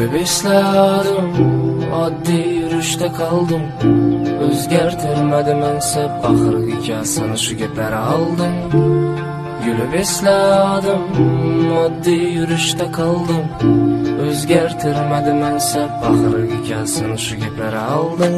Gülüp esladım, oddiy yurishda qoldim. O'zgartirmadi mensa baxir hikoyasini shu gaplar aldım. Gülüp esladim, oddiy yurishda qoldim. O'zgartirmadi mensa baxir hikoyasini shu gaplar aldım.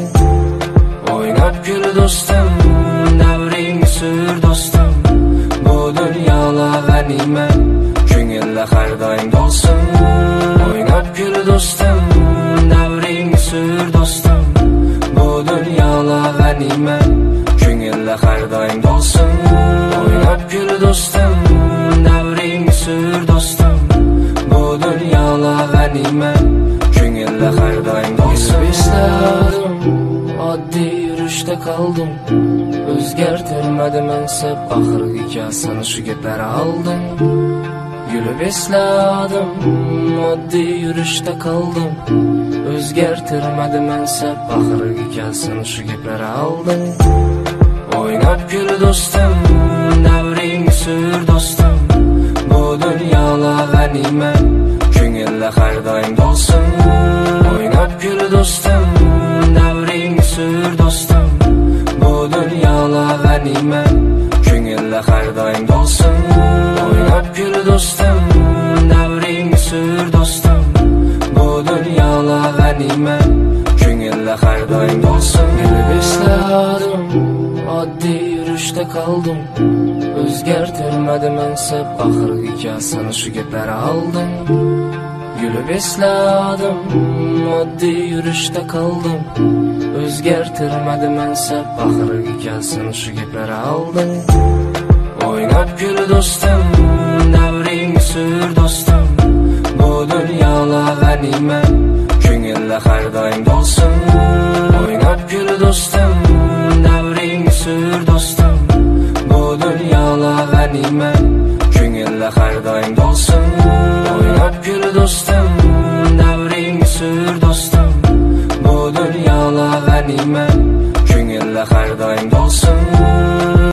Oynab gül do'stim, davring sur do'stim. Bu dunyolar g'animat, ko'ngilda har doim bo'lsin. Oynab gül do'stim, davring sur do'stim. Bu dunyolar g'animat, ko'ngilda har doim bo'lsin. Oynab gül do'stim, davring sur do'stim. Bu dunyolar g'animat, ko'ngilda har doim bo'lsin. Esladim, oddiy yurishda qoldim. O'zgartirmadi mensa baxir hikoyasini shu gaplar aldım. Gülüp esladim, oddiy yurishda qoldim. O'zgartirmadi mensa baxir hikoyasini shu gaplar aldım. Oynab gül do'stim, davring sur do'stim. Bu dunyolar g'animat, ko'ngilda har doim bo'lsin. Oynab gül do'stim, davring sur do'stim. Bu dunyolar g'animat, ko'ngilda har doim bo'lsin. Oynab gül do'stim, davring sur do'stim. Bu dunyolar g'animat, ko'ngilda har doim bo'lsin. Gülüp esladim, oddiy yurishda qoldim. O'zgartirmadi mensa baxir hikoyasini shu gaplar aldım. Gülüp esladim, oddiy yurishda qoldim. O'zgartirmadi mensa baxir hikoyasini shu gaplar aldım. Oynab gül do'stim, davring sur do'stim. Bu dunyolar g'animat, ko'ngilda har doim bo'lsin. Oynab gül do'stim, davring sur do'stim. Bu dunyolar g'animat, ko'ngilda har doim bo'lsin. Oynab gül do'stim, davring sur do'stim. Bu dunyolar g'animat, ko'ngilda har doim bo'lsin.